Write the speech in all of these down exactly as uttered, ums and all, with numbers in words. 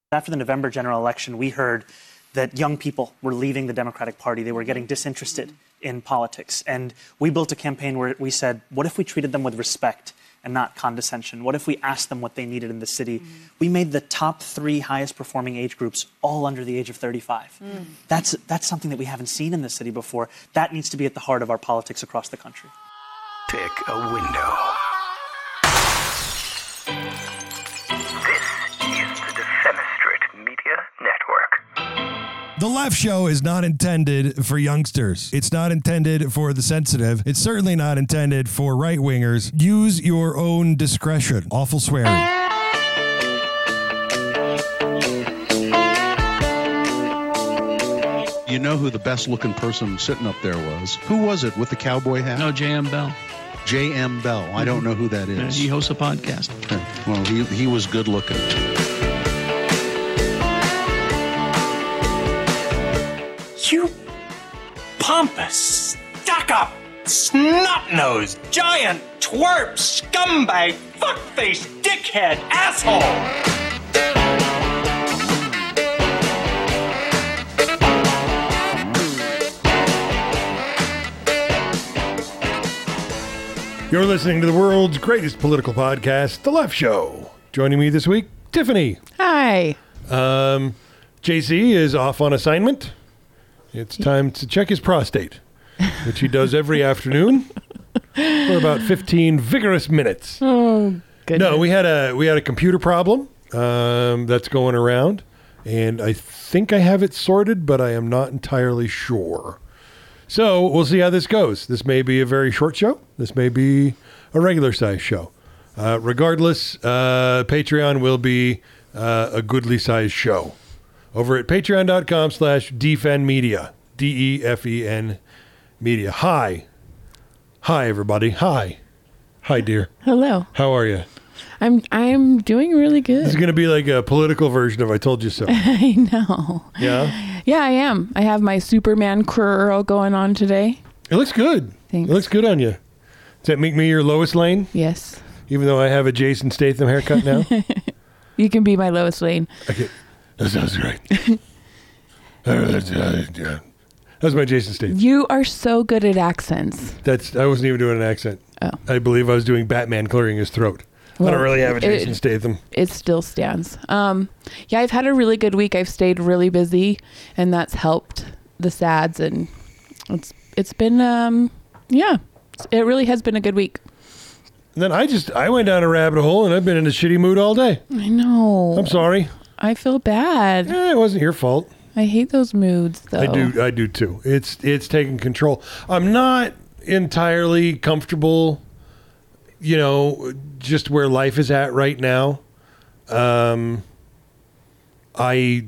After the November general election, we heard that young people were leaving the Democratic Party. They were getting disinterested in politics. And we built a campaign where we said, what if we treated them with respect and not condescension? What if we asked them what they needed in the city? Mm. We made the top three highest performing age groups all under the age of thirty-five. Mm. That's, that's something that we haven't seen in the city before. That needs to be at the heart of our politics across the country. Pick a window. The Left Show is not intended for youngsters. It's not intended for the sensitive. It's certainly not intended for right-wingers. Use your own discretion. Awful swearing. You know who the best-looking person sitting up there was? Who was it with the cowboy hat? No, J M. Bell. J M. Bell. I don't know who that is. Yeah, he hosts a podcast. Okay. Well, he, he was good-looking. You pompous, stuck-up, snot-nosed, giant, twerp, scumbag, fuckface, dickhead, asshole! You're listening to the world's greatest political podcast, The Left Show. Joining me this week, Tiffany. Hi. Um, J C is off on assignment. It's time to check his prostate, which he does every afternoon for about fifteen vigorous minutes. Oh, goodness. No, we had a we had a computer problem um, that's going around, and I think I have it sorted, but I am not entirely sure. So we'll see how this goes. This may be a very short show. This may be a regular size show. Uh, regardless, uh, Patreon will be uh, a goodly sized show. Over at patreon.com slash defenmedia, D E F E N media. Hi. Hi, everybody. Hi. Hi, dear. Hello. How are you? I'm I'm doing really good. This is going to be like a political version of I Told You So. I know. Yeah? Yeah, I am. I have my Superman curl going on today. It looks good. Thanks. It looks good on you. Does that make me your Lois Lane? Yes. Even though I have a Jason Statham haircut now? You can be my Lois Lane. Okay. That sounds great. That's my Jason Statham. You are so good at accents. That's I wasn't even doing an accent. Oh. I believe I was doing Batman clearing his throat. Well, I don't really have a Jason it, Statham. It still stands. Um, yeah, I've had a really good week. I've stayed really busy, and that's helped the S A Ds, and it's it's been um, yeah, it really has been a good week. And then I just I went down a rabbit hole, and I've been in a shitty mood all day. I know. I'm sorry. I feel bad. Eh, it wasn't your fault. I hate those moods, though. I do. I do too. It's it's taking control. I'm not entirely comfortable, you know, just where life is at right now. Um, I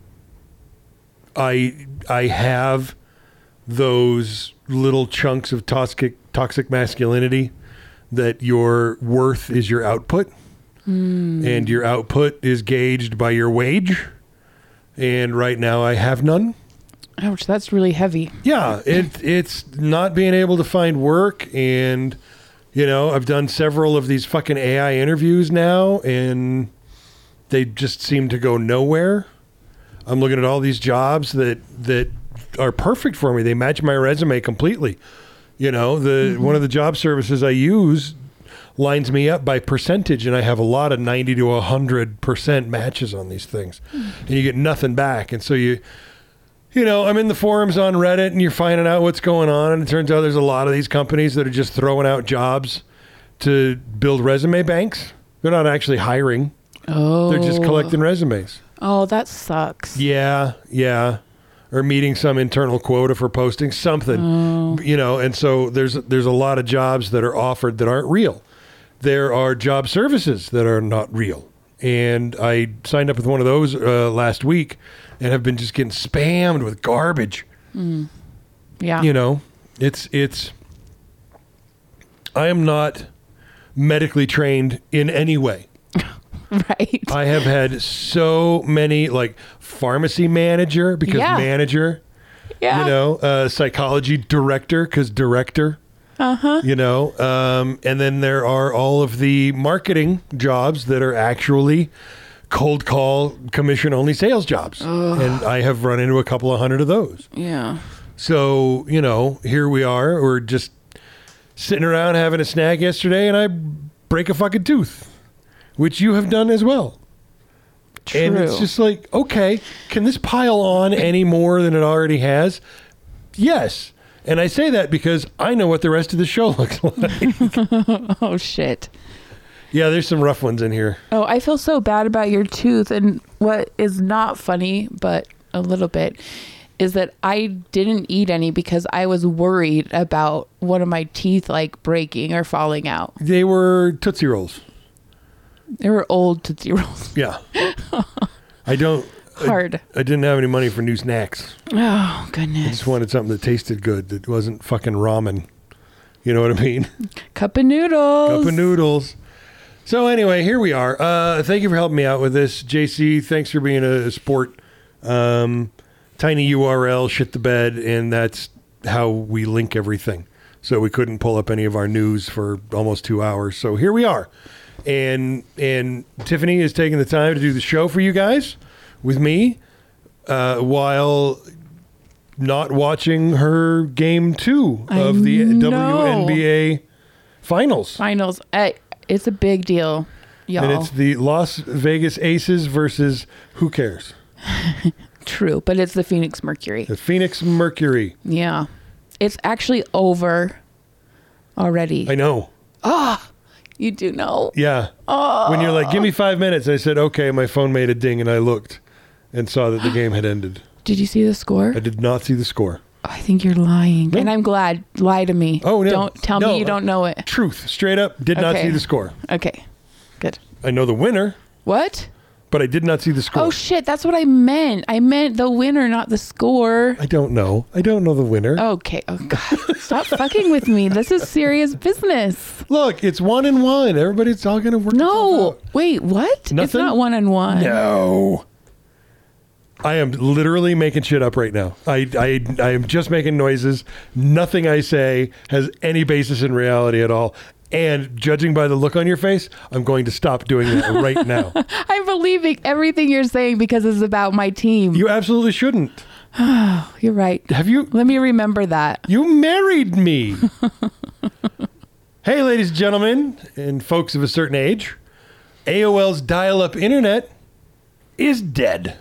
I I have those little chunks of toxic toxic masculinity that your worth is your output. Mm. And your output is gauged by your wage. And right now I have none. Ouch, that's really heavy. Yeah, it, it's not being able to find work. And, you know, I've done several of these fucking A I interviews now, and they just seem to go nowhere. I'm looking at all these jobs that, that are perfect for me. They match my resume completely. You know, the mm-hmm. one of the job services I use lines me up by percentage, and I have a lot of ninety to one hundred percent matches on these things. Mm. And you get nothing back. And so you, you know, I'm in the forums on Reddit, and you're finding out what's going on, and it turns out there's a lot of these companies that are just throwing out jobs to build resume banks. They're not actually hiring. Oh. They're just collecting resumes. Oh, that sucks. Yeah, yeah. Or meeting some internal quota for posting something. Oh. You know, and so there's there's a lot of jobs that are offered that aren't real. There are job services that are not real. And I signed up with one of those uh, last week and have been just getting spammed with garbage. Mm. Yeah. You know, it's, it's, I am not medically trained in any way. Right. I have had so many, like, pharmacy manager because yeah. manager, yeah. you know, uh, psychology director because director. Uh-huh. You know, um, and then there are all of the marketing jobs that are actually cold call commission only sales jobs. And I have run into a couple of hundred of those. Yeah. So, you know, here we are. We're just sitting around having a snack yesterday, and I break a fucking tooth, which you have done as well. True. And it's just like, okay, can this pile on any more than it already has? Yes. And I say that because I know what the rest of the show looks like. Oh, shit. Yeah, there's some rough ones in here. Oh, I feel so bad about your tooth. And what is not funny, but a little bit, is that I didn't eat any because I was worried about one of my teeth like breaking or falling out. They were Tootsie Rolls. They were old Tootsie Rolls. Yeah. I don't. Hard. I, I didn't have any money for new snacks. Oh, I goodness. just wanted something that tasted good, that wasn't fucking ramen. You know what I mean? Cup of noodles. Cup of noodles. So anyway, here we are. Uh, thank you for helping me out with this. J C, thanks for being a, a sport. Um, tiny U R L, shit the bed, and that's how we link everything. So we couldn't pull up any of our news for almost two hours. So here we are. And and Tiffany is taking the time to do the show for you guys with me uh, while not watching her game two I of the know. W N B A finals. Finals. I, it's a big deal, y'all. And it's the Las Vegas Aces versus who cares? True, but it's the Phoenix Mercury. The Phoenix Mercury. Yeah. It's actually over already. I know. You do know? Yeah. When you're like, give me five minutes, I said, okay, my phone made a ding, and I looked and saw that the game had ended. Did you see the score? I did not see the score. Oh, I think you're lying. No. And I'm glad. Lie to me. Oh, no. Don't tell No. me you don't know it. Truth. Straight up, did not Okay. see the score. Okay. Good. I know the winner, What? but I did not see the score. Oh, shit. That's what I meant. I meant the winner, not the score. I don't know. I don't know the winner. Okay. Oh, God. Stop fucking with me. This is serious business. Look, it's one and one. Everybody's all going to work No. itself Wait, what? It's Nothing? not one on one. out. No. I am literally making shit up right now. I, I, I am just making noises. Nothing I say has any basis in reality at all. And judging by the look on your face, I'm going to stop doing that right now. I'm believing everything you're saying because it's about my team. You absolutely shouldn't. You're right. Have you? Let me remember that. You married me. Hey, ladies and gentlemen, and folks of a certain age, A O L's dial-up internet is dead.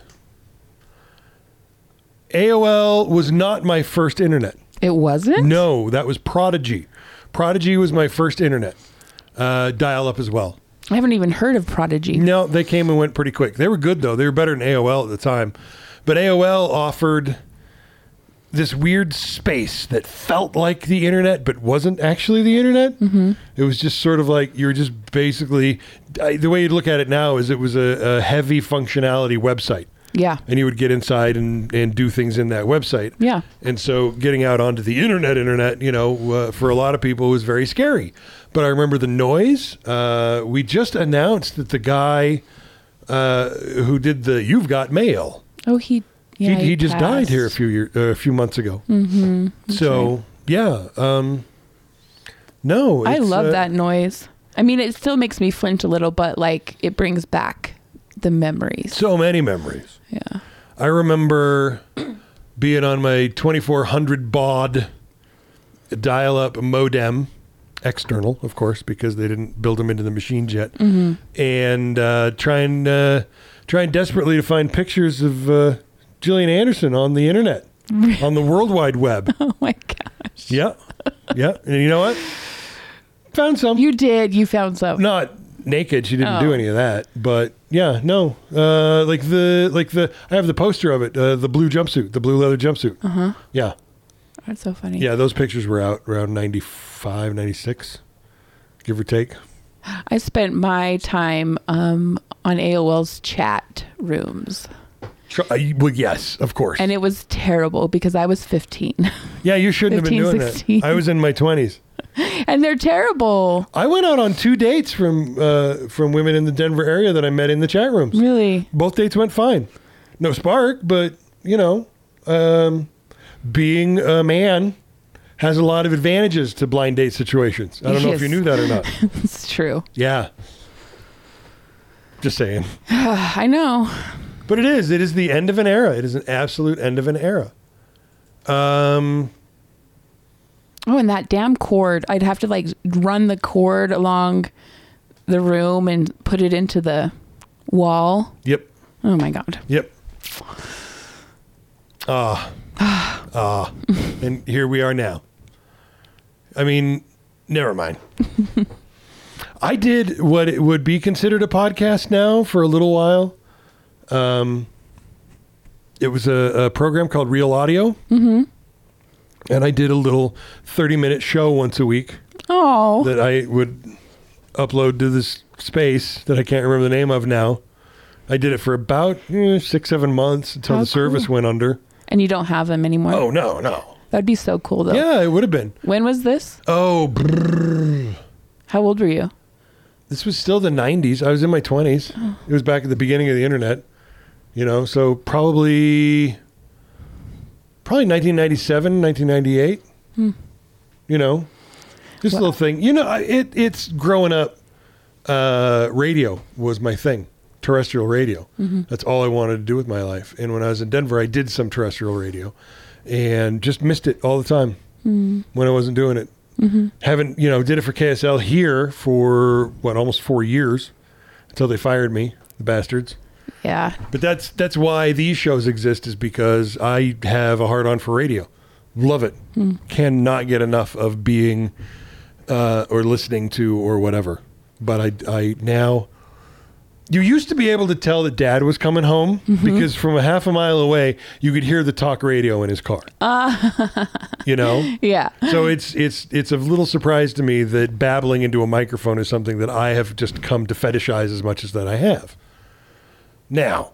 A O L was not my first internet. It wasn't? No, that was Prodigy. Prodigy was my first internet. Uh, dial-up as well. I haven't even heard of Prodigy. No, they came and went pretty quick. They were good, though. They were better than A O L at the time. But A O L offered this weird space that felt like the internet, but wasn't actually the internet. Mm-hmm. It was just sort of like you were just basically, I, the way you'd look at it now is it was a, a heavy functionality website. Yeah. And you would get inside and, and do things in that website. Yeah. And so getting out onto the internet, internet, you know, uh, for a lot of people was very scary. But I remember the noise. Uh, we just announced that the guy uh, who did the You've Got Mail, Oh, he. Yeah, he, he just died passed. here a few year, uh, a few months ago. Mm-hmm. So right. yeah, um, no, I it's, love uh, that noise. I mean, it still makes me flinch a little, but like it brings back the memories. So many memories. Yeah. I remember being on my twenty-four hundred baud dial-up modem, external, of course, because they didn't build them into the machines yet, mm-hmm. and uh, trying uh, trying desperately to find pictures of uh, Gillian Anderson on the internet, on the World Wide Web. Oh my gosh. Yeah, yeah, and you know what? Found some. You did. You found some. Not naked. She didn't Oh. do any of that. But yeah, no. Uh, like the like the I have the poster of it. Uh, the blue jumpsuit, the blue leather jumpsuit. Uh huh. Yeah, That's so funny. yeah. Those pictures were out around ninety-five, ninety-six, give or take. I spent my time um, on A O L's chat rooms, Sure. I, well, yes, of course. and it was terrible because I was fifteen, yeah, you shouldn't have been fifteen, doing sixteen. that. I was in my twenties. and they're terrible. I went out on two dates from uh, from women in the Denver area that I met in the chat rooms. Really? Both dates went fine. No spark, but you know, um, being a man has a lot of advantages to blind date situations. I don't know if Yes. you knew that or not. It's true. Yeah. Just saying. I know. But it is. It is the end of an era. It is an absolute end of an era. Um, Oh, and that damn cord. I'd have to like run the cord along the room and put it into the wall. Yep. Oh my God. Yep. Ah. Ah. And here we are now. I mean, never mind. I did what it would be considered a podcast now for a little while. Um, it was a, a program called Real Audio. Mm-hmm. And I did a little thirty-minute show once a week Oh. that I would upload to this space that I can't remember the name of now. I did it for about eh, six, seven months until How the service cool. went under. And you don't have them anymore? Oh, no, no. That'd be so cool though. Yeah, it would have been. When was this? Oh, brrr. How old were you? This was still the nineties. I was in my twenties. It was back at the beginning of the internet. You know, so probably... Probably nineteen ninety-seven, nineteen ninety-eight. Hmm. You know, this Wow. little thing. You know, I- it it's growing up. Uh, radio was my thing, terrestrial radio. Mm-hmm. That's all I wanted to do with my life. And when I was in Denver, I did some terrestrial radio, and just missed it all the time Mm-hmm. when I wasn't doing it. Mm-hmm. Haven't you know? Did it for K S L here for what almost four years until they fired me, the bastards. Yeah. But that's that's why these shows exist, is because I have a hard on for radio. Love it. Hmm. Cannot get enough of being uh, or listening to or whatever. But I I now you used to be able to tell that Dad was coming home Mm-hmm. because from a half a mile away you could hear the talk radio in his car. Uh, You know? yeah. So it's it's it's a little surprise to me that babbling into a microphone is something that I have just come to fetishize as much as that I have. Now,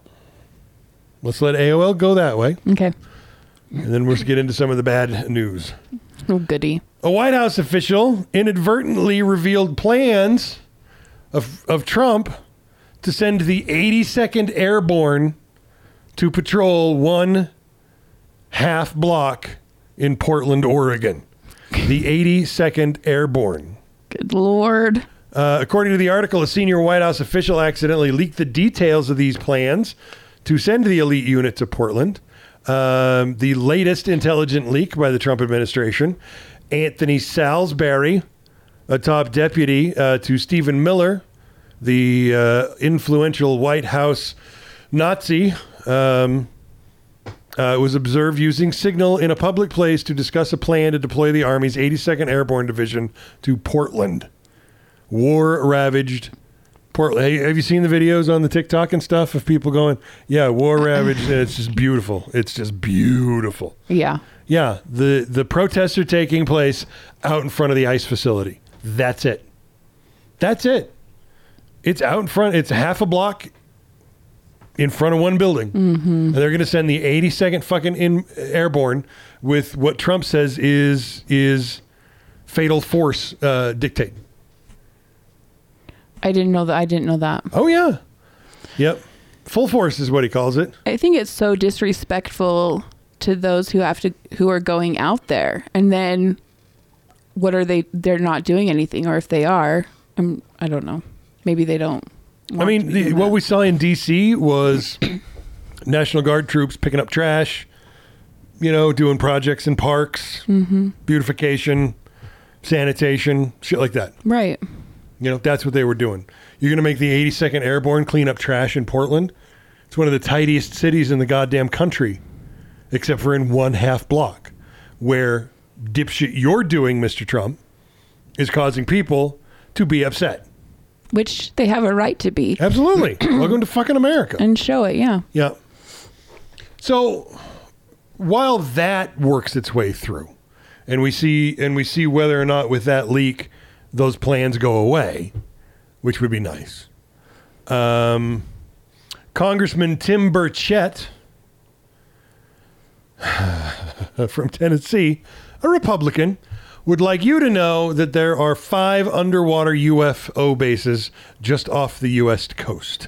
let's let A O L go that way, Okay. and then we'll get into some of the bad news. Oh, goody. A White House official inadvertently revealed plans of, of Trump to send the eighty-second Airborne to patrol one half block in Portland, Oregon. The eighty-second Airborne. Good Lord. Uh, according to the article, a senior White House official accidentally leaked the details of these plans to send the elite unit to Portland. Um, the latest intelligent leak by the Trump administration. Anthony Salisbury, a top deputy uh, to Stephen Miller, the uh, influential White House Nazi, um, uh, was observed using Signal in a public place to discuss a plan to deploy the Army's eighty-second Airborne Division to Portland. War-ravaged Portland. Hey, have you seen the videos on the TikTok and stuff of people going, yeah, war-ravaged, and it's just beautiful. It's just beautiful. Yeah. Yeah, the, the protests are taking place out in front of the ICE facility. That's it. That's it. It's out in front. It's half a block in front of one building. Mm-hmm. And they're going to send the eighty-second fucking in, Airborne with what Trump says is is fatal force uh, dictate. I didn't know that. I didn't know that. Oh, yeah. Yep. Full force is what he calls it. I think it's so disrespectful to those who have to, who are going out there. And then what are they, they're not doing anything. Or if they are, I'm, I don't know. Maybe they don't. I want mean, to be the, doing what that. we saw in D C was National Guard troops picking up trash, you know, doing projects in parks, Mm-hmm. beautification, sanitation, shit like that. Right. You know, that's what they were doing. You're going to make the eighty-second Airborne clean up trash in Portland? It's one of the tidiest cities in the goddamn country, except for in one half block, where dipshit you're doing, Mister Trump, is causing people to be upset. Which they have a right to be. Absolutely. Welcome to fucking America. And show it, yeah. Yeah. So while that works its way through, and we see and we see whether or not with that leak those plans go away, which would be nice. Um, Congressman Tim Burchett from Tennessee, a Republican, would like you to know that there are five underwater U F O bases just off the U S coast.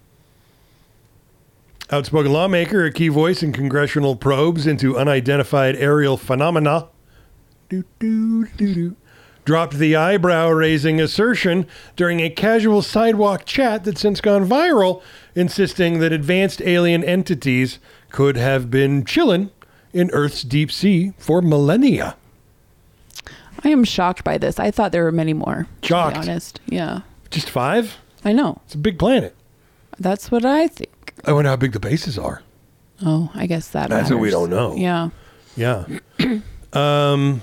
Outspoken lawmaker, a key voice in congressional probes into unidentified aerial phenomena, doo, doo, doo, doo, dropped the eyebrow-raising assertion during a casual sidewalk chat that's since gone viral, insisting that advanced alien entities could have been chilling in Earth's deep sea for millennia. I am shocked by this. I thought there were many more. Shocked. To be honest. Yeah. Just five? I know. It's a big planet. That's what I think. I wonder how big the bases are. Oh, I guess that That's what we matters. don't know. Yeah. Yeah. um,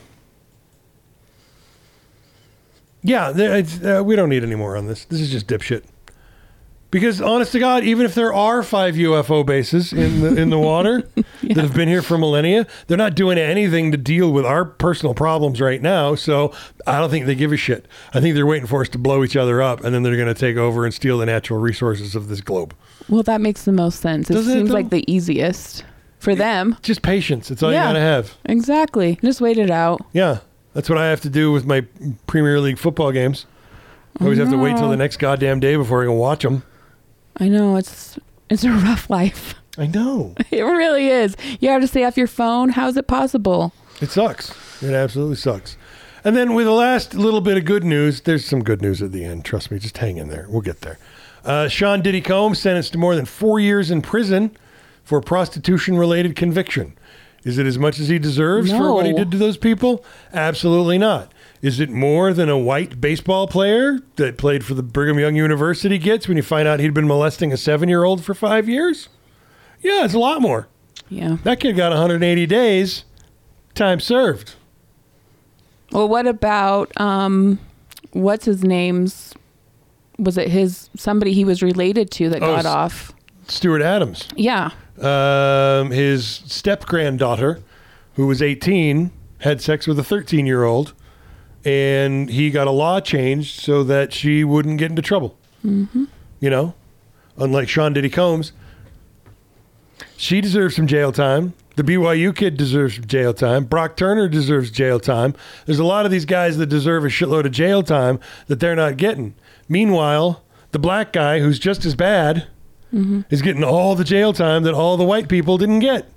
yeah, there- it's, uh, we don't need any more on this. This is just dipshit. Because, honest to God, even if there are five U F O bases in the in the water Yeah. that have been here for millennia, they're not doing anything to deal with our personal problems right now. So I don't think they give a shit. I think they're waiting for us to blow each other up, and then they're going to take over and steal the natural resources of this globe. Well, that makes the most sense. It Doesn't it, seems though? like the easiest for them. Just patience. That's all Yeah. you got to have. Exactly. Just wait it out. Yeah, that's what I have to do with my Premier League football games. I always have to wait till the next goddamn day before I can watch them. I know it's it's a rough life. I know. It really is. You have to stay off your phone. How is it possible? It sucks. It absolutely sucks. And then with the last little bit of good news, there's some good news at the end. Trust me, just hang in there. We'll get there. Uh, Sean Diddy Combs sentenced to more than four years in prison for prostitution-related conviction. Is it as much as he deserves for what he No. did to those people? Absolutely not. Is it more than a white baseball player that played for the Brigham Young University gets when you find out he'd been molesting a seven-year-old for five years? Yeah, it's a lot more. Yeah. That kid got one hundred eighty days, time served. Well, what about um, what's his name's? Was it his somebody he was related to that Oh, got s- off? Stuart Adams. Yeah. Um, his step-granddaughter, who was eighteen, had sex with a thirteen-year-old, and he got a law changed so that she wouldn't get into trouble. Mm-hmm. You know? Unlike Sean Diddy Combs. She deserves some jail time. The B Y U kid deserves some jail time. Brock Turner deserves jail time. There's a lot of these guys that deserve a shitload of jail time that they're not getting. Meanwhile, the black guy, who's just as bad, Mm-hmm. is getting all the jail time that all the white people didn't get.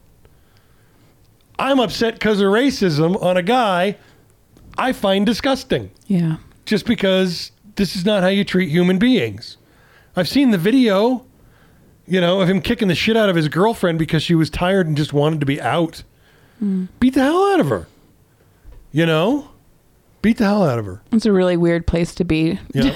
I'm upset because of racism on a guy I find disgusting. Yeah. Just because this is not how you treat human beings. I've seen the video, you know, of him kicking the shit out of his girlfriend because she was tired and just wanted to be out. Mm. Beat the hell out of her. You know? Beat the hell out of her. It's a really weird place to be. Yeah.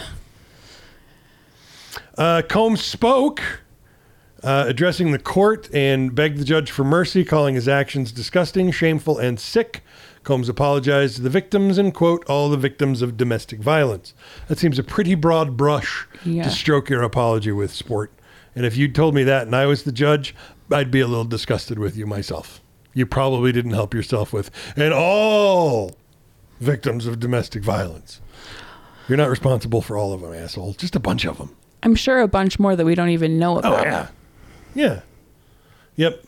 uh, Combs spoke, uh, addressing the court, and begged the judge for mercy, calling his actions disgusting, shameful, and sick. Combs apologized to the victims and, quote, all the victims of domestic violence. That seems a pretty broad brush Yeah. to stroke your apology with, sport. And if you told me that and I was the judge, I'd be a little disgusted with you myself. You probably didn't help yourself with. And all victims of domestic violence. You're not responsible for all of them, asshole. Just a bunch of them. I'm sure a bunch more that we don't even know about. Oh, yeah. Yeah. Yep.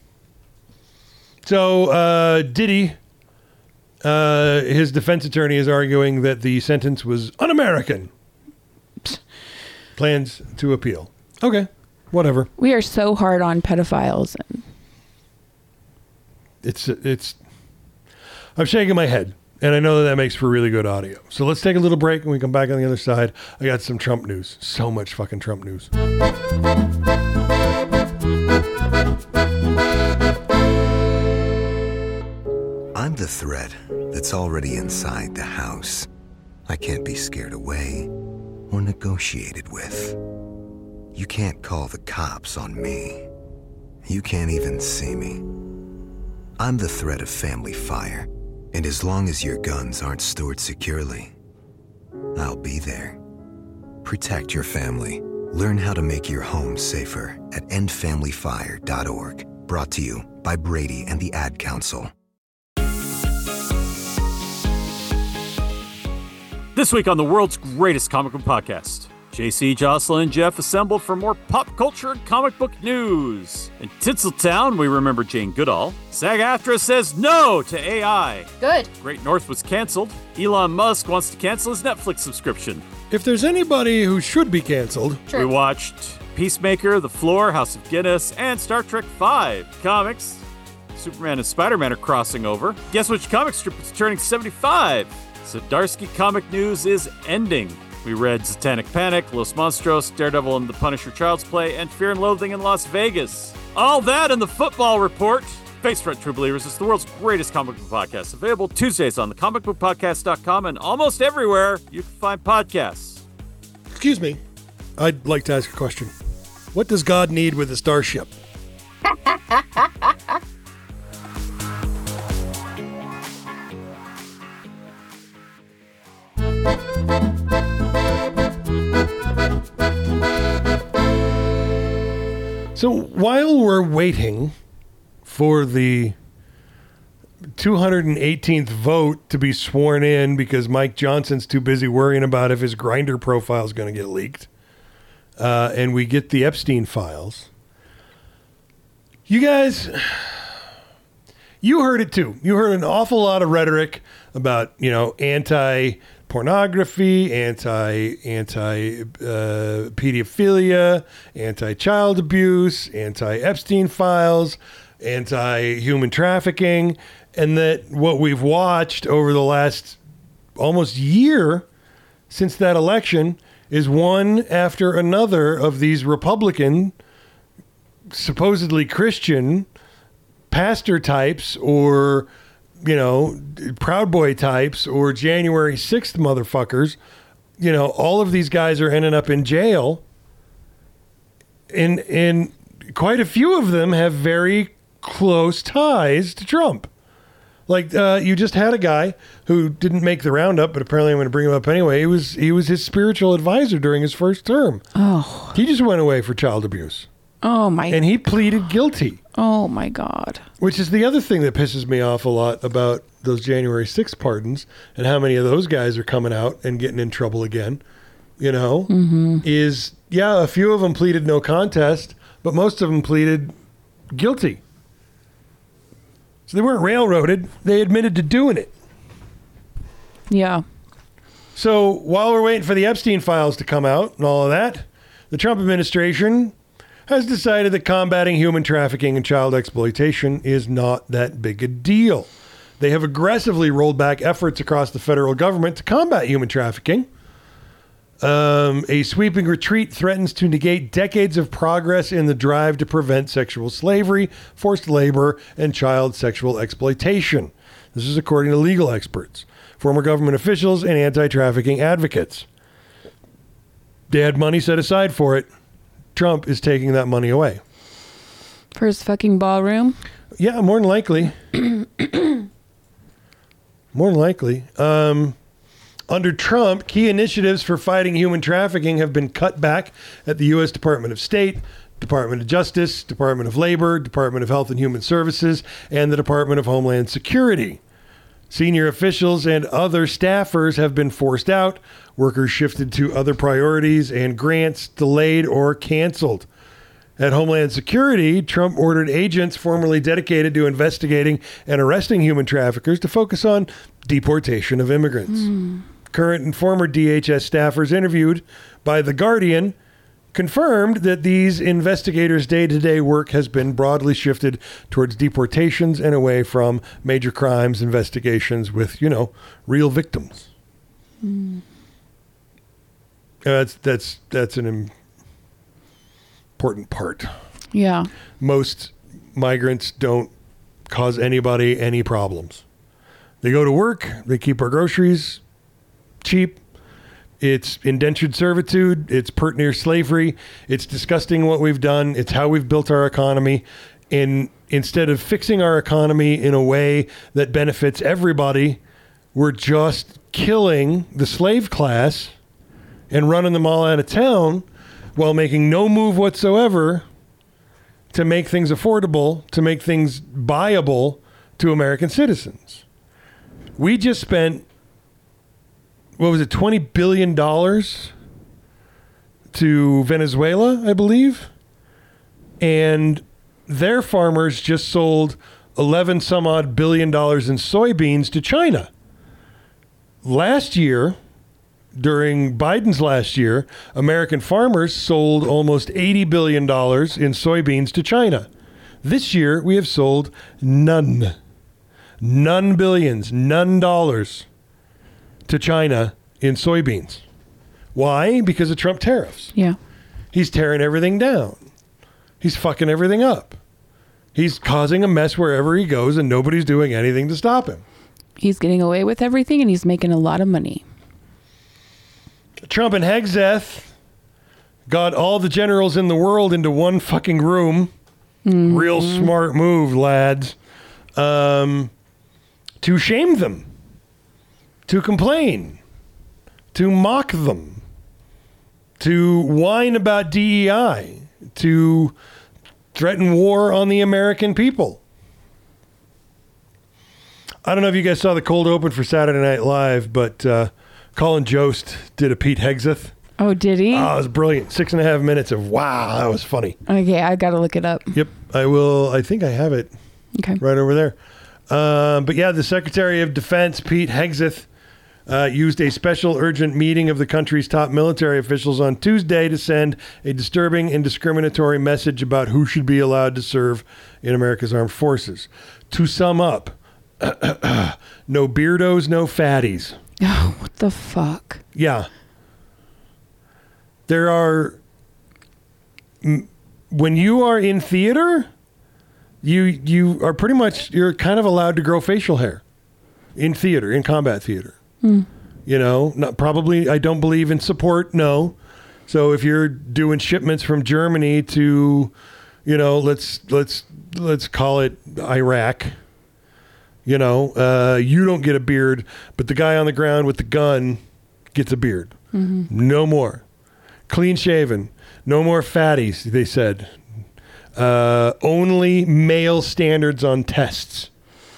So, uh, Diddy, uh, his defense attorney is arguing that the sentence was un-American. Psst. Plans to appeal. Okay. Whatever. We are so hard on pedophiles. And It's, it's, I'm shaking my head. And I know that that makes for really good audio. So let's take a little break and we come back on the other side. I got some Trump news. So much fucking Trump news. I'm the threat that's already inside the house. I can't be scared away or negotiated with. You can't call the cops on me. You can't even see me. I'm the threat of family fire, and as long as your guns aren't stored securely, I'll be there. Protect your family. Learn how to make your home safer at end family fire dot org. Brought to you by Brady and the Ad Council. This week on the world's greatest comic book podcast, J C, Jocelyn, and Jeff assemble for more pop culture and comic book news. In Tinseltown, we remember Jane Goodall. SAG-AFTRA says no to A I. Good. Great North was canceled. Elon Musk wants to cancel his Netflix subscription. If there's anybody who should be canceled, True. We watched Peacemaker, The Floor, House of Guinness, and Star Trek five. Comics. Superman and Spider-Man are crossing over. Guess which comic strip is turning seventy-five? Zdarsky Comic News is ending. We read Satanic Panic, Los Monstros, Daredevil and the Punisher Child's Play, and Fear and Loathing in Las Vegas. All that in the Football Report. Face Front True Believers is the world's greatest comic book podcast, available Tuesdays on the comic book podcast dot com and almost everywhere you can find podcasts. Excuse me. I'd like to ask a question. What does God need with a starship? So while we're waiting for the two hundred eighteenth vote to be sworn in because Mike Johnson's too busy worrying about if his Grindr profile is going to get leaked, uh, and we get the Epstein files, you guys, you heard it too. You heard an awful lot of rhetoric about, you know, anti-pornography, anti anti uh, pedophilia, anti-child abuse, anti-Epstein files, anti-human trafficking, and that what we've watched over the last almost year since that election is one after another of these Republican, supposedly Christian pastor types or, you know, Proud Boy types or January sixth motherfuckers. You know, all of these guys are ending up in jail. And, and quite a few of them have very close ties to Trump. Like, uh, you just had a guy who didn't make the roundup, but apparently I'm going to bring him up anyway. He was he was his spiritual advisor during his first term. Oh. He just went away for child abuse. Oh, my. And he pleaded guilty. Oh, my God. Which is the other thing that pisses me off a lot about those January sixth pardons and how many of those guys are coming out and getting in trouble again, you know, mm-hmm. is, yeah, a few of them pleaded no contest, but most of them pleaded guilty. So they weren't railroaded. They admitted to doing it. Yeah. So while we're waiting for the Epstein files to come out and all of that, the Trump administration has decided that combating human trafficking and child exploitation is not that big a deal. They have aggressively rolled back efforts across the federal government to combat human trafficking. Um, a sweeping retreat threatens to negate decades of progress in the drive to prevent sexual slavery, forced labor, and child sexual exploitation. This is according to legal experts, former government officials, and anti-trafficking advocates. They had money set aside for it. Trump is taking that money away. For his fucking ballroom? Yeah, more than likely. more than likely. Um... Under Trump, key initiatives for fighting human trafficking have been cut back at the U S Department of State, Department of Justice, Department of Labor, Department of Health and Human Services, and the Department of Homeland Security. Senior officials and other staffers have been forced out, workers shifted to other priorities, and grants delayed or canceled. At Homeland Security, Trump ordered agents formerly dedicated to investigating and arresting human traffickers to focus on deportation of immigrants. Mm. Current and former D H S staffers interviewed by The Guardian confirmed that these investigators' day-to-day work has been broadly shifted towards deportations and away from major crimes investigations with, you know, real victims. Mm. Uh, that's that's that's an important part. Yeah. Most migrants don't cause anybody any problems. They go to work, they keep our groceries cheap. It's indentured servitude. It's pert near slavery. It's disgusting what we've done. It's how we've built our economy. And instead of fixing our economy in a way that benefits everybody, we're just killing the slave class and running them all out of town while making no move whatsoever to make things affordable, to make things buyable to American citizens. We just spent, what was it, twenty billion dollars to Venezuela, I believe. And their farmers just sold eleven some odd billion dollars in soybeans to China. Last year, during Biden's last year, American farmers sold almost eighty billion dollars in soybeans to China. This year, we have sold none. None billions, none dollars to China in soybeans. Why? Because of Trump tariffs. Yeah. He's tearing everything down. He's fucking everything up. He's causing a mess wherever he goes, and nobody's doing anything to stop him. He's getting away with everything, and he's making a lot of money. Trump and Hegseth got all the generals in the world into one fucking room. Mm-hmm. Real smart move, lads. Um, to shame them. To complain. To mock them. To whine about D E I. To threaten war on the American people. I don't know if you guys saw the cold open for Saturday Night Live, but uh, Colin Jost did a Pete Hegseth. Oh, did he? Oh, it was brilliant. Six and a half minutes of wow, that was funny. Okay, I got to look it up. Yep, I will. I think I have it okay. right over there. Um, but yeah, the Secretary of Defense, Pete Hegseth, uh, used a special urgent meeting of the country's top military officials on Tuesday to send a disturbing and discriminatory message about who should be allowed to serve in America's armed forces. To sum up, no beardos, no fatties. Oh, what the fuck? Yeah. There are, when you are in theater, you you are pretty much, you're kind of allowed to grow facial hair in theater, in combat theater. Mm. You know, not probably, I don't believe in support, no. So if you're doing shipments from Germany to, you know, let's let's let's call it Iraq, you know, uh, you don't get a beard, but the guy on the ground with the gun gets a beard. Mm-hmm. No more. Clean shaven. No more fatties, they said. Uh, only male standards on tests.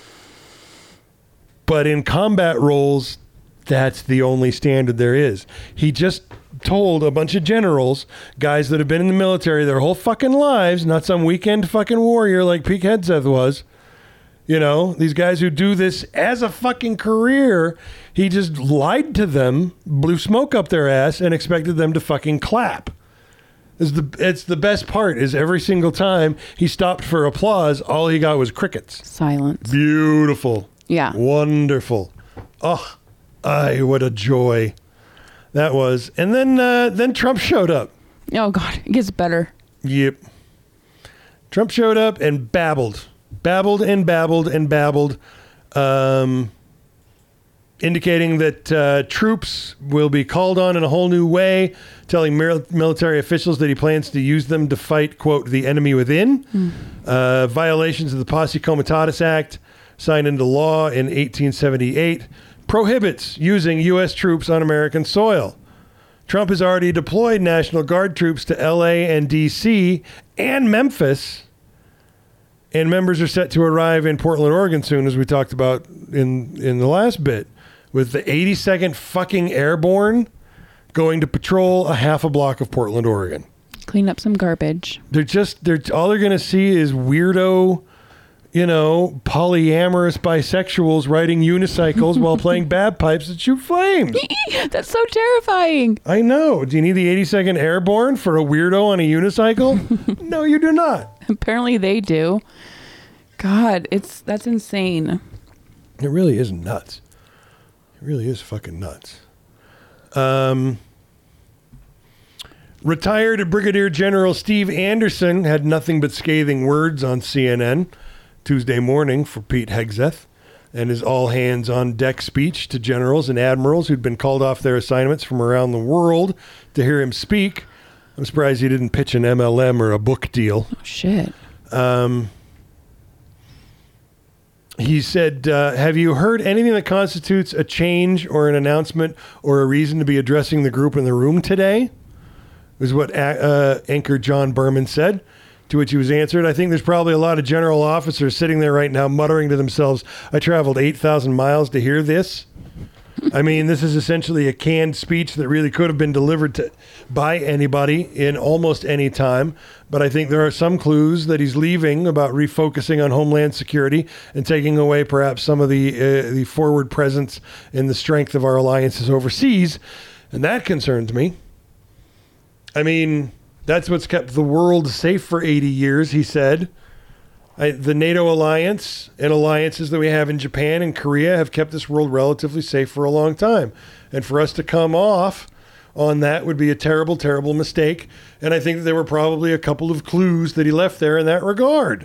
But in combat roles, that's the only standard there is. He just told a bunch of generals, guys that have been in the military their whole fucking lives, not some weekend fucking warrior like Pete Hegseth was. You know, these guys who do this as a fucking career, he just lied to them, blew smoke up their ass, and expected them to fucking clap. It's the, it's the best part, is every single time he stopped for applause, all he got was crickets. Silence. Beautiful. Yeah. Wonderful. Oh, ay, what a joy that was. And then, uh, then Trump showed up. Oh, God. It gets better. Yep. Trump showed up and babbled. Babbled and babbled and babbled, um, indicating that uh, troops will be called on in a whole new way, telling mil- military officials that he plans to use them to fight, quote, the enemy within. Mm. Uh, violations of the Posse Comitatus Act, signed into law in eighteen seventy-eight, prohibits using U S troops on American soil. Trump has already deployed National Guard troops to L A and D C and Memphis. And members are set to arrive in Portland, Oregon soon, as we talked about in, in the last bit, with the eighty-second fucking Airborne going to patrol a half a block of Portland, Oregon. Clean up some garbage. They're just, they're all they're going to see is weirdo, you know, polyamorous bisexuals riding unicycles while playing bagpipes that shoot flames. That's so terrifying. I know. Do you need the eighty-second Airborne for a weirdo on a unicycle? No, you do not. Apparently they do. God, it's that's insane. It really is nuts. It really is fucking nuts. Um, retired Brigadier General Steve Anderson had nothing but scathing words on C N N Tuesday morning for Pete Hegseth and his all-hands-on-deck speech to generals and admirals who'd been called off their assignments from around the world to hear him speak. I'm surprised he didn't pitch an M L M or a book deal. Oh, shit. Um, he said, uh, have you heard anything that constitutes a change or an announcement or a reason to be addressing the group in the room today? Was what uh, anchor John Berman said, to which he was answered, I think there's probably a lot of general officers sitting there right now muttering to themselves, I traveled eight thousand miles to hear this. I mean, this is essentially a canned speech that really could have been delivered to by anybody in almost any time. But I think there are some clues that he's leaving about refocusing on homeland security and taking away perhaps some of the uh, the forward presence and the strength of our alliances overseas. And that concerns me. I mean, that's what's kept the world safe for eighty years, he said. I, the NATO alliance and alliances that we have in Japan and Korea have kept this world relatively safe for a long time. And for us to come off on that would be a terrible, terrible mistake. And I think that there were probably a couple of clues that he left there in that regard.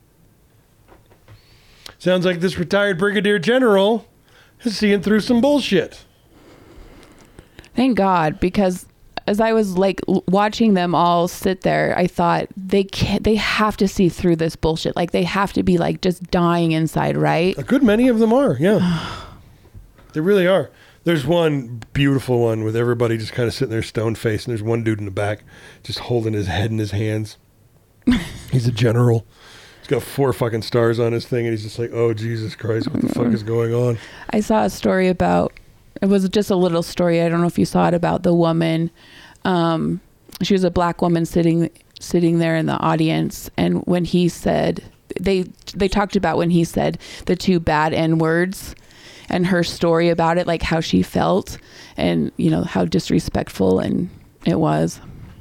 Sounds like this retired brigadier general is seeing through some bullshit. Thank God, because as I was like l- watching them all sit there, I thought they can't, they have to see through this bullshit. Like they have to be like just dying inside, right? A good many of them are, yeah. They really are. There's one beautiful one with everybody just kind of sitting there stone faced, and there's one dude in the back just holding his head in his hands. He's a general. He's got four fucking stars on his thing, and he's just like, oh, Jesus Christ, what the fuck is going on? I saw a story about, it was just a little story. I don't know if you saw it, about the woman. Um, she was a black woman sitting sitting there in the audience. And when he said, they they talked about when he said the two bad N words and her story about it, like how she felt and, you know, how disrespectful and it was.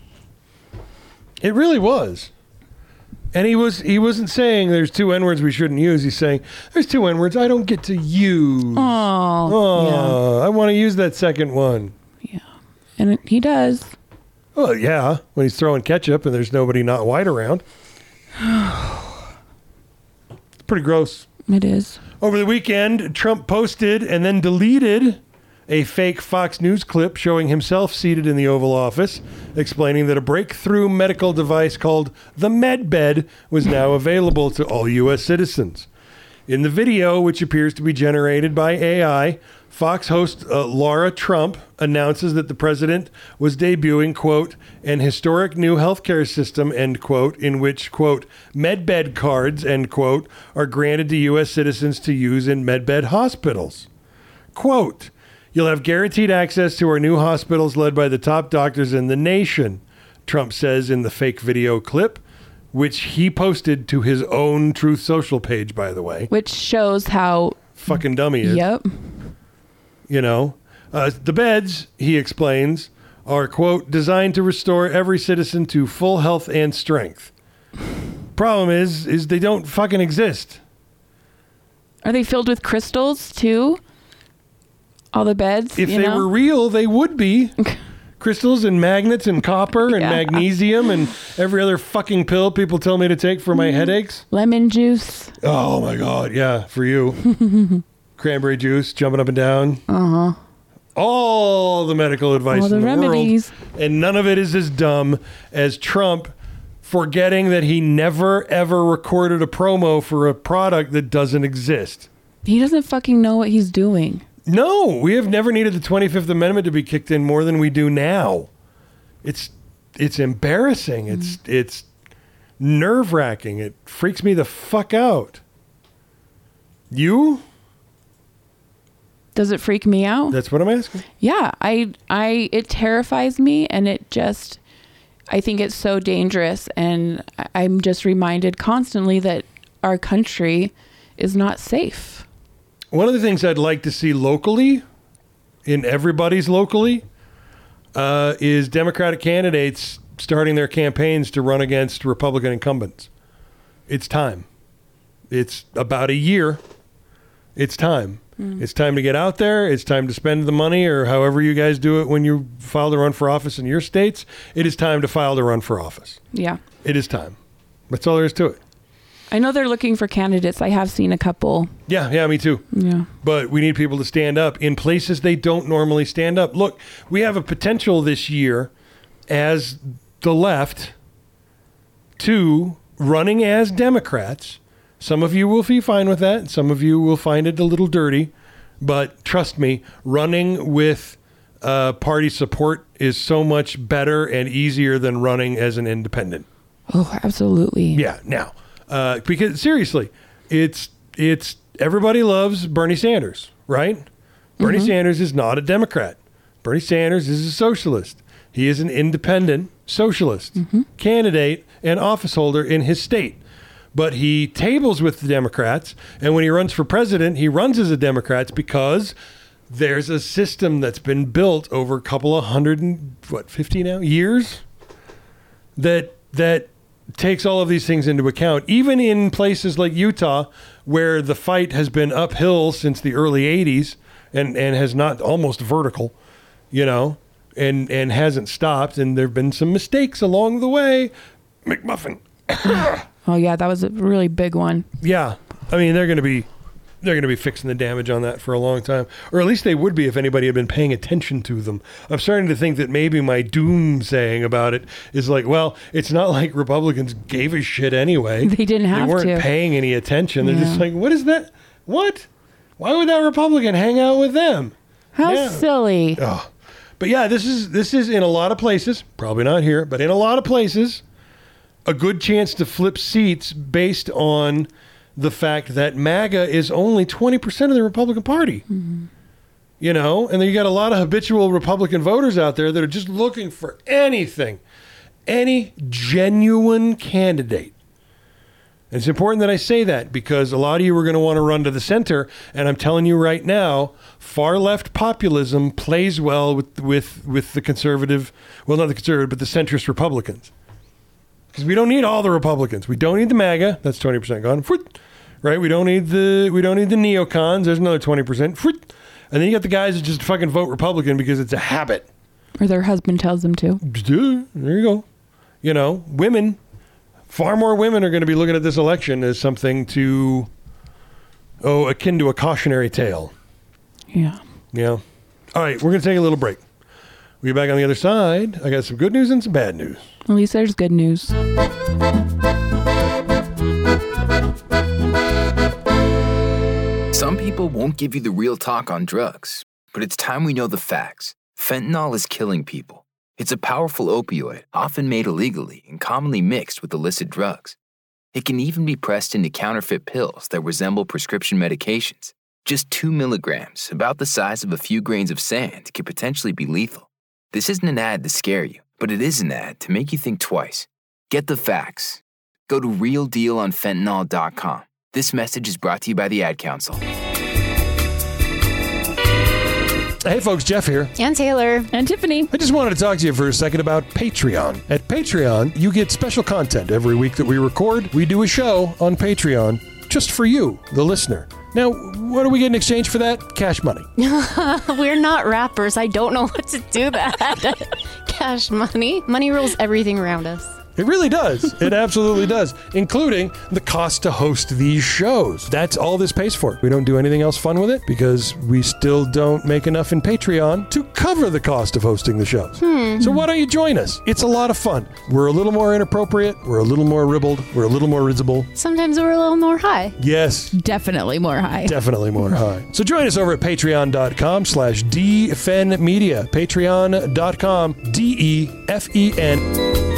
It really was. And he was he wasn't saying there's two N-words we shouldn't use. He's saying there's two N-words I don't get to use. Oh, Oh, I want to use that second one. yeah. And it, he does. Well, yeah, when he's throwing ketchup and there's nobody not white around. It's pretty gross. It is. Over the weekend, Trump posted and then deleted a fake Fox News clip showing himself seated in the Oval Office, explaining that a breakthrough medical device called the MedBed was now available to all U S citizens. In the video, which appears to be generated by A I, Fox host uh, Laura Trump announces that the president was debuting, quote, an historic new healthcare system, end quote, in which, quote, MedBed cards, end quote, are granted to U S citizens to use in MedBed hospitals. Quote, you'll have guaranteed access to our new hospitals led by the top doctors in the nation, Trump says in the fake video clip, which he posted to his own Truth Social page, by the way. Which shows how fucking dumb he is. Yep. You know, uh, the beds, he explains, are, quote, designed to restore every citizen to full health and strength. Problem is, is they don't fucking exist. Are they filled with crystals too? All the beds? If you they know? were real, they would be. Crystals and magnets and copper and Yeah. magnesium and every other fucking pill people tell me to take for my headaches. Lemon juice. Oh my God, yeah, for you. Cranberry juice, jumping up and down. Uh-huh. All the medical advice All the in the remedies. world. And none of it is as dumb as Trump forgetting that he never, ever recorded a promo for a product that doesn't exist. He doesn't fucking know what he's doing. No, we have never needed the twenty-fifth Amendment to be kicked in more than we do now. It's it's embarrassing. It's it's nerve-wracking. It freaks me the fuck out. You? Does it freak me out? That's what I'm asking. Yeah, I I it terrifies me, and it just I think it's so dangerous, and I- I'm just reminded constantly that our country is not safe. One of the things I'd like to see locally, in everybody's locally, uh, is Democratic candidates starting their campaigns to run against Republican incumbents. It's time. It's about a year. It's time. Mm. It's time to get out there. It's time to spend the money, or however you guys do it when you file to run for office in your states. It is time to file to run for office. Yeah. It is time. That's all there is to it. I know they're looking for candidates. I have seen a couple. Yeah, yeah, me too. Yeah. But we need people to stand up in places they don't normally stand up. Look, we have a potential this year as the left to running as Democrats. Some of you will be fine with that. Some of you will find it a little dirty. But trust me, running with uh, party support is so much better and easier than running as an independent. Oh, absolutely. Yeah, now. Uh, because seriously, it's it's everybody loves Bernie Sanders, right? Bernie Mm-hmm. Sanders is not a Democrat. Bernie Sanders is a socialist. He is an independent socialist Mm-hmm. candidate and office holder in his state. But he tables with the Democrats, and when he runs for president, he runs as a Democrat because there's a system that's been built over a couple of hundred and what fifty now years that that takes all of these things into account, even in places like Utah, where the fight has been uphill since the early eighties and, and has not almost vertical, you know, and, and hasn't stopped. And there have been some mistakes along the way. McMuffin. Oh, yeah, that was a really big one. Yeah. I mean, they're going to be they're going to be fixing the damage on that for a long time. Or at least they would be if anybody had been paying attention to them. I'm starting to think that maybe my doomsaying about it is like, well, it's not like Republicans gave a shit anyway. They didn't have They weren't to. paying any attention. They're Yeah. just like, what is that? What? Why would that Republican hang out with them? How Yeah. silly. Oh. But yeah, this is this is in a lot of places, probably not here, but in a lot of places, a good chance to flip seats based on the fact that MAGA is only twenty percent of the Republican Party. Mm-hmm. You know, and then you got a lot of habitual Republican voters out there that are just looking for anything, any genuine candidate. And it's important that I say that because a lot of you are going to want to run to the center. And I'm telling you right now, far left populism plays well with, with, with the conservative, well, not the conservative, but the centrist Republicans. Because we don't need all the Republicans. We don't need the MAGA. That's twenty percent gone. Right? We don't need the we don't need the neocons. There's another twenty percent. And then you got the guys that just fucking vote Republican because it's a habit. Or their husband tells them to. There you go. You know, women, far more women are going to be looking at this election as something to, oh, akin to a cautionary tale. Yeah. Yeah. All right, we're going to take a little break. We'll be back on the other side. I got some good news and some bad news. At least there's good news. Some people won't give you the real talk on drugs, but it's time we know the facts. Fentanyl is killing people. It's a powerful opioid, often made illegally and commonly mixed with illicit drugs. It can even be pressed into counterfeit pills that resemble prescription medications. Just two milligrams, about the size of a few grains of sand, could potentially be lethal. This isn't an ad to scare you, but it is an ad to make you think twice. Get the facts. Go to real deal on fentanyl dot com. This message is brought to you by the Ad Council. Hey folks, Jeff here. And Taylor. And Tiffany. I just wanted to talk to you for a second about Patreon. At Patreon, you get special content every week that we record. We do a show on Patreon just for you, the listener. Now, what do we get in exchange for that? Cash money. We're not rappers. I don't know what to do that. Cash money. Money rules everything around us. It really does. It absolutely does, including the cost to host these shows. That's all this pays for. We don't do anything else fun with it because we still don't make enough in Patreon to cover the cost of hosting the shows. Hmm. So why don't you join us? It's a lot of fun. We're a little more inappropriate. We're a little more ribbled. We're a little more risible. Sometimes we're a little more high. Yes. Definitely more high. Definitely more high. So join us over at patreon.com slash dfenmedia. Patreon.com D E F E N.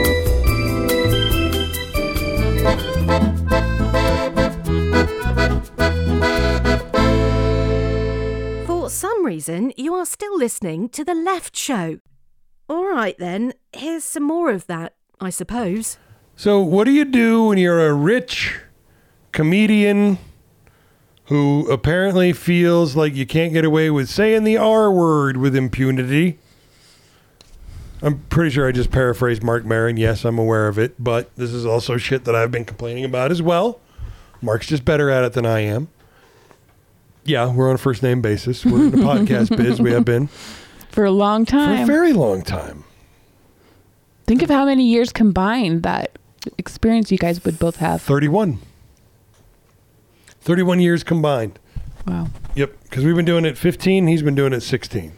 For some reason, you are still listening to The Left Show. All right, then, here's some more of that, I suppose. So what do you do when you're a rich comedian who apparently feels like you can't get away with saying the R word with impunity? I'm pretty sure I just paraphrased Mark Maron. Yes, I'm aware of it, but this is also shit that I've been complaining about as well. Mark's just better at it than I am. Yeah, we're on a first name basis. We're in the podcast biz. We have been for a long time. For a very long time. Think of how many years combined that experience you guys would both have. thirty-one. thirty-one years combined. Wow. Yep, because we've been doing it fifteen. He's been doing it sixteen.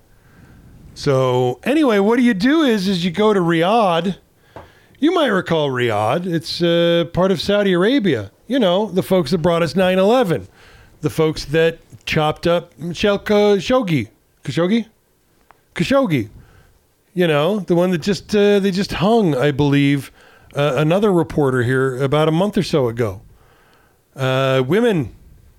So anyway, what do you do is, is you go to Riyadh. You might recall Riyadh. It's uh, part of Saudi Arabia. You know, the folks that brought us nine eleven. The folks that chopped up Michelle Khashoggi. Khashoggi? Khashoggi. You know, the one that just, uh, they just hung, I believe, uh, another reporter here about a month or so ago. Uh, women.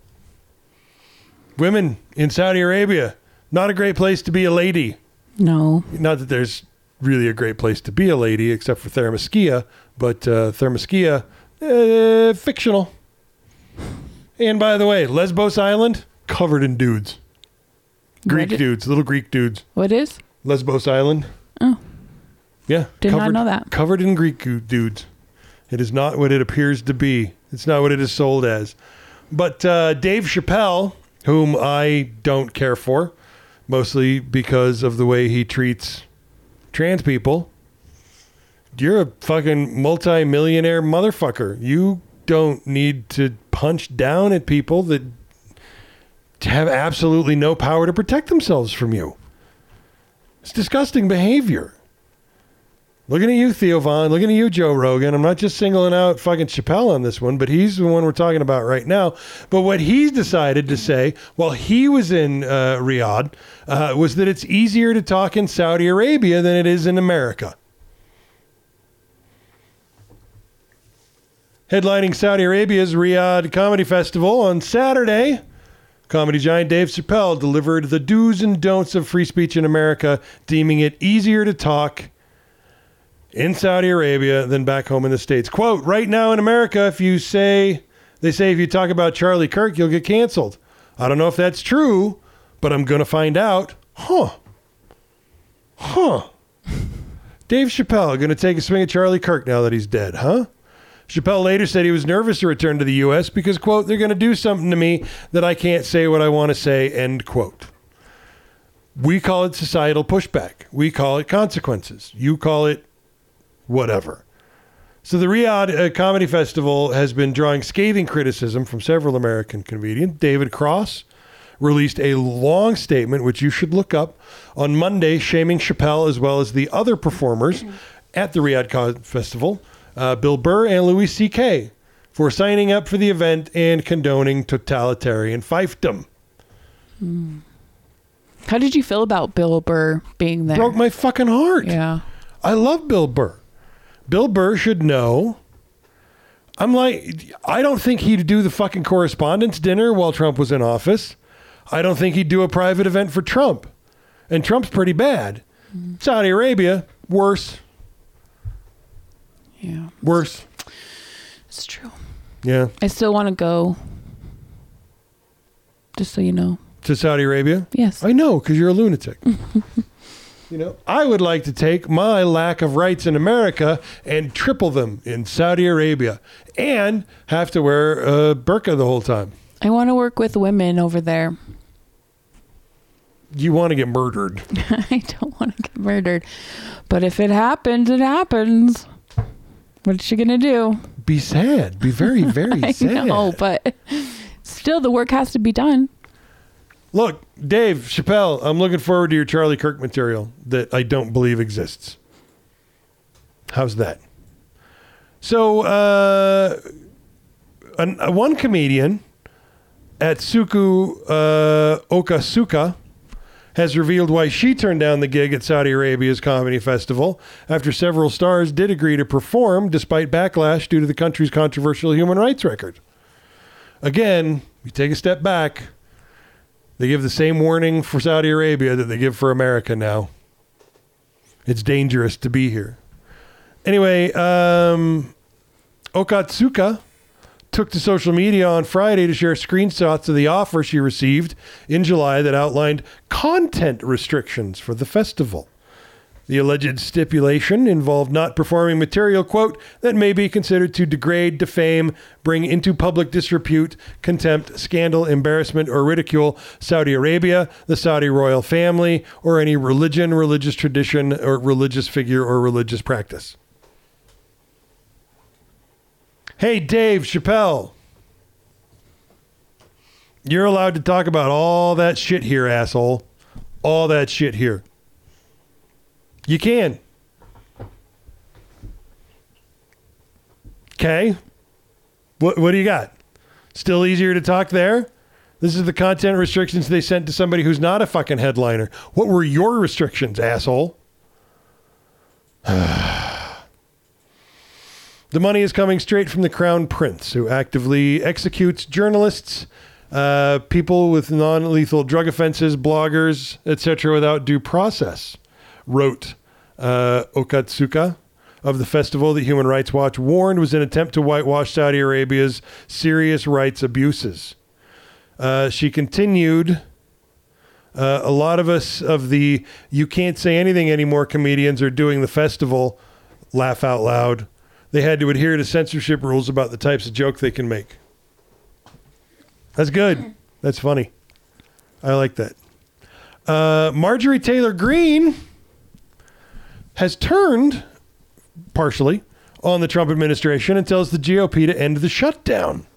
Women in Saudi Arabia. Not a great place to be a lady. No. Not that there's really a great place to be a lady except for Thermoskia, but uh, Thermoskia, uh, fictional. And by the way, Lesbos Island, covered in dudes. Greek What? dudes, little Greek dudes. What is? Lesbos Island. Oh. Yeah. Did not covered, know that. Covered in Greek gu- dudes. It is not what it appears to be. It's not what it is sold as. But uh, Dave Chappelle, whom I don't care for, mostly because of the way he treats trans people, you're a fucking multi-millionaire motherfucker. You don't need to punch down at people that have absolutely no power to protect themselves from you. It's disgusting behavior. Looking at you, Theo Von. Looking at you, Joe Rogan. I'm not just singling out fucking Chappelle on this one, but he's the one we're talking about right now. But what he's decided to say while he was in uh, Riyadh uh, was that it's easier to talk in Saudi Arabia than it is in America. Headlining Saudi Arabia's Riyadh Comedy Festival on Saturday, comedy giant Dave Chappelle delivered the do's and don'ts of free speech in America, deeming it easier to talk in Saudi Arabia than back home in the States. Quote, right now in America, if you say, they say if you talk about Charlie Kirk, you'll get canceled. I don't know if that's true, but I'm going to find out. Huh. Huh. Dave Chappelle going to take a swing at Charlie Kirk now that he's dead, huh? Chappelle later said he was nervous to return to the U S because, quote, they're going to do something to me that I can't say what I want to say, end quote. We call it societal pushback. We call it consequences. You call it whatever. So the Riyadh uh, Comedy Festival has been drawing scathing criticism from several American comedians. David Cross released a long statement, which you should look up, on Monday, shaming Chappelle as well as the other performers at the Riyadh Co- Festival, uh, Bill Burr and Louis C K, for signing up for the event and condoning totalitarian fiefdom. Mm. How did you feel about Bill Burr being there? Broke my fucking heart. Yeah. I love Bill Burr. Bill Burr should know. I'm like, I don't think he'd do the fucking correspondence dinner while Trump was in office. I don't think he'd do a private event for Trump. And Trump's pretty bad. Mm. Saudi Arabia, worse. Yeah. Worse. It's true. Yeah. I still want to go. Just so you know. To Saudi Arabia? Yes. I know, because you're a lunatic. You know, I would like to take my lack of rights in America and triple them in Saudi Arabia and have to wear a burqa the whole time. I want to work with women over there. You want to get murdered. I don't want to get murdered. But if it happens, it happens. What's she going to do? Be sad. Be very, very I sad. I know, but still the work has to be done. Look, Dave Chappelle, I'm looking forward to your Charlie Kirk material that I don't believe exists. How's that? So, uh, an, uh, one comedian at Suku uh, Okasuka has revealed why she turned down the gig at Saudi Arabia's comedy festival after several stars did agree to perform despite backlash due to the country's controversial human rights record. Again, you take a step back. They give the same warning for Saudi Arabia that they give for America now. It's dangerous to be here. Anyway, um, Okatsuka took to social media on Friday to share screenshots of the offer she received in July that outlined content restrictions for the festival. The alleged stipulation involved not performing material, quote, that may be considered to degrade, defame, bring into public disrepute, contempt, scandal, embarrassment, or ridicule Saudi Arabia, the Saudi royal family, or any religion, religious tradition, or religious figure or religious practice. Hey, Dave Chappelle. You're allowed to talk about all that shit here, asshole. All that shit here. You can. Okay. What what do you got? Still easier to talk there? This is the content restrictions they sent to somebody who's not a fucking headliner. What were your restrictions, asshole? The money is coming straight from the Crown Prince, who actively executes journalists, uh, people with non-lethal drug offenses, bloggers, et cetera, without due process, wrote uh, Okatsuka of the festival that Human Rights Watch warned was an attempt to whitewash Saudi Arabia's serious rights abuses. Uh, she continued, uh, a lot of us of the you can't say anything anymore comedians are doing the festival, laugh out loud. they had to adhere to censorship rules about the types of joke they can make. That's good. That's funny. I like that. Uh, Marjorie Taylor Greene has turned, partially, on the Trump administration and tells the G O P to end the shutdown.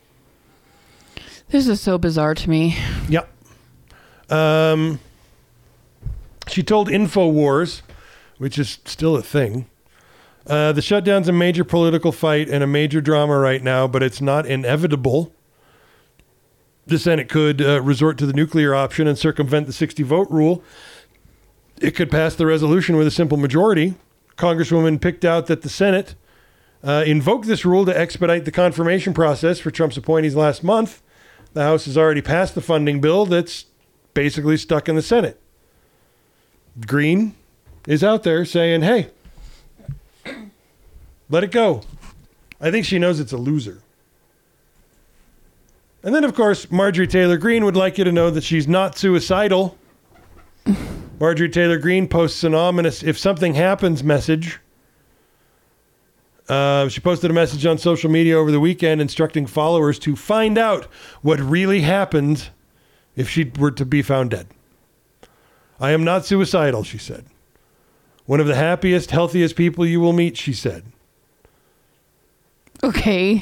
This is so bizarre to me. Yep. Um, she told InfoWars, which is still a thing, uh, the shutdown's a major political fight and a major drama right now, but it's not inevitable. The Senate could uh, resort to the nuclear option and circumvent the sixty vote rule. It could pass the resolution with a simple majority. Congresswoman picked out that the Senate uh, invoked this rule to expedite the confirmation process for Trump's appointees last month. The House has already passed the funding bill that's basically stuck in the Senate. Greene is out there saying, hey, let it go. I think she knows it's a loser. And then, of course, Marjorie Taylor Greene would like you to know that she's not suicidal. Marjorie Taylor Greene posts an ominous "if something happens" message. Uh, she posted a message on social media over the weekend instructing followers to find out what really happened if she were to be found dead. I am not suicidal, she said. One of the happiest, healthiest people you will meet, she said. Okay.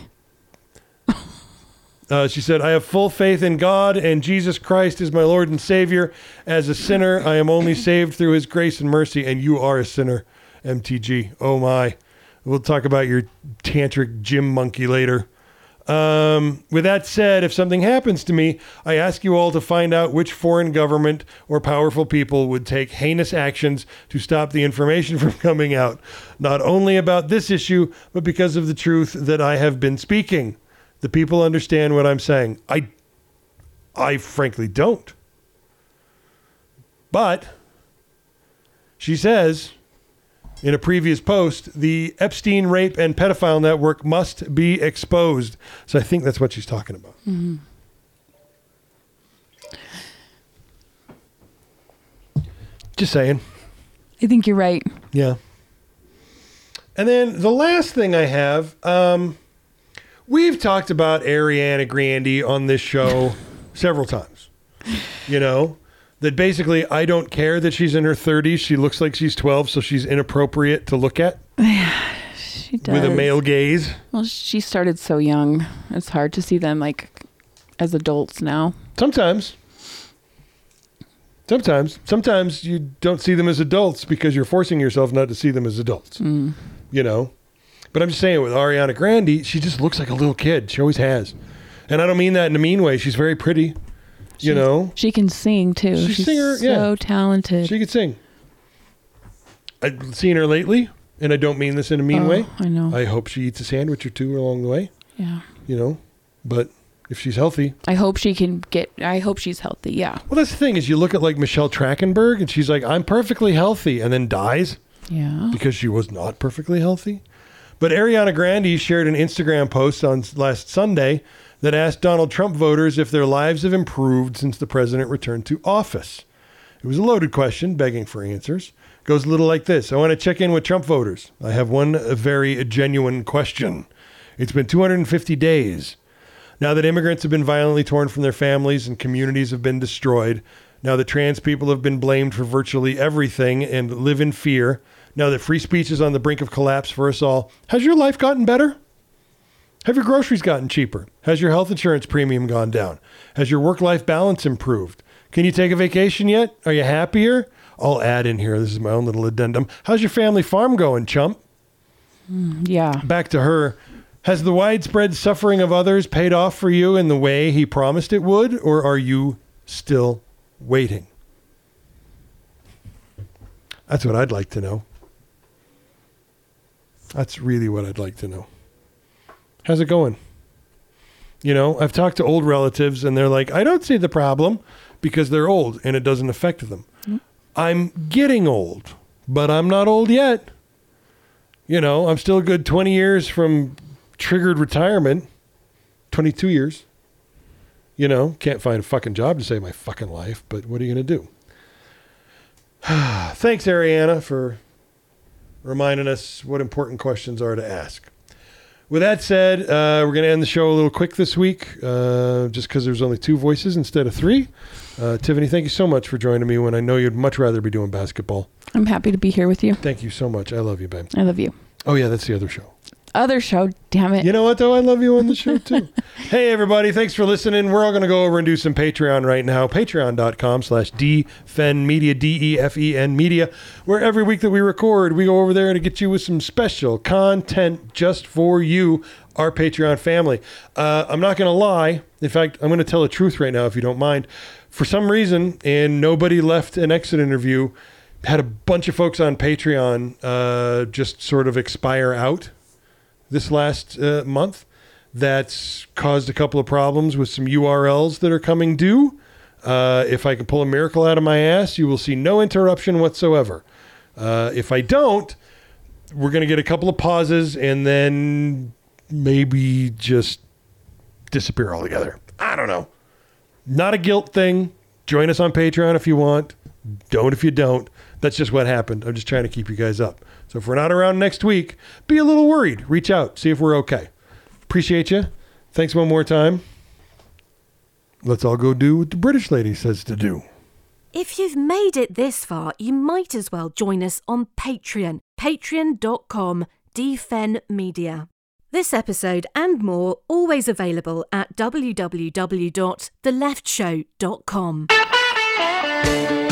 Uh, she said, I have full faith in God and Jesus Christ is my Lord and Savior. As a sinner, I am only saved through his grace and mercy, and you are a sinner, M T G. Oh my. We'll talk about your tantric gym monkey later. Um, with that said, if something happens to me, I ask you all to find out which foreign government or powerful people would take heinous actions to stop the information from coming out, not only about this issue, but because of the truth that I have been speaking. The people understand what I'm saying. I, I frankly don't. But she says in a previous post, the Epstein rape and pedophile network must be exposed. So I think that's what she's talking about. Mm-hmm. Just saying. I think you're right. Yeah. And then the last thing I have, um, we've talked about Ariana Grande on this show several times. You know, that basically I don't care that she's in her thirties. She looks like she's twelve, so she's inappropriate to look at. She does. With a male gaze. Well, she started so young. It's hard to see them like as adults now. Sometimes. Sometimes. Sometimes you don't see them as adults because you're forcing yourself not to see them as adults. Mm. You know? But I'm just saying with Ariana Grande, she just looks like a little kid. She always has. And I don't mean that in a mean way. She's very pretty. You She- know? She can sing too. She's a She's singer, so yeah. talented. She could sing. I've seen her lately, and I don't mean this in a mean Oh, way. I know. I hope she eats a sandwich or two along the way. Yeah. You know? But if she's healthy. I hope she can get, I hope she's healthy. Yeah. Well, that's the thing is you look at like Michelle Trachtenberg, and she's like, I'm perfectly healthy, and then dies. Yeah. Because she was not perfectly healthy. But Ariana Grande shared an Instagram post on last Sunday that asked Donald Trump voters if their lives have improved since the president returned to office. It was a loaded question, begging for answers. Goes a little like this. I want to check in with Trump voters. I have one very genuine question. It's been two hundred fifty days. Now that immigrants have been violently torn from their families and communities have been destroyed, now that trans people have been blamed for virtually everything and live in fear, now that free speech is on the brink of collapse for us all, has your life gotten better? Have your groceries gotten cheaper? Has your health insurance premium gone down? Has your work-life balance improved? Can you take a vacation yet? Are you happier? I'll add in here, this is my own little addendum. How's your family farm going, chump? Mm, yeah. Back to her. Has the widespread suffering of others paid off for you in the way he promised it would, or are you still waiting? That's what I'd like to know. That's really what I'd like to know. How's it going? You know, I've talked to old relatives and they're like, I don't see the problem because they're old and it doesn't affect them. Mm. I'm getting old, but I'm not old yet. You know, I'm still a good twenty years from triggered retirement. twenty-two years. You know, can't find a fucking job to save my fucking life, but what are you going to do? Thanks, Ariana, for reminding us what important questions are to ask. With that said, uh, we're going to end the show a little quick this week, uh, just because there's only two voices instead of three. Uh, Tiffany, thank you so much for joining me when I know you'd much rather be doing basketball. I'm happy to be here with you. Thank you so much. I love you, babe. I love you. Oh, yeah, that's the other show. Other show, damn it. You know what, though? I love you on the show, too. Hey, everybody. Thanks for listening. We're all going to go over and do some Patreon right now. Patreon.com slash DFenMedia, D E F E N Media, where every week that we record, we go over there to get you with some special content just for you, our Patreon family. Uh, I'm not going to lie. In fact, I'm going to tell the truth right now, if you don't mind. For some reason, and nobody left an exit interview, had a bunch of folks on Patreon uh, just sort of expire out this last uh, month. That's caused a couple of problems with some U R Ls that are coming due. Uh, if I can pull a miracle out of my ass, you will see no interruption whatsoever. Uh, if I don't, we're going to get a couple of pauses and then maybe just disappear altogether. I don't know. Not a guilt thing. Join us on Patreon if you want. Don't if you don't. That's just what happened. I'm just trying to keep you guys up. So if we're not around next week, be a little worried. Reach out. See if we're okay. Appreciate you. Thanks one more time. Let's all go do what the British lady says to do. If you've made it this far, you might as well join us on Patreon. Patreon.com DFenMedia. This episode and more always available at w w w dot the left show dot com.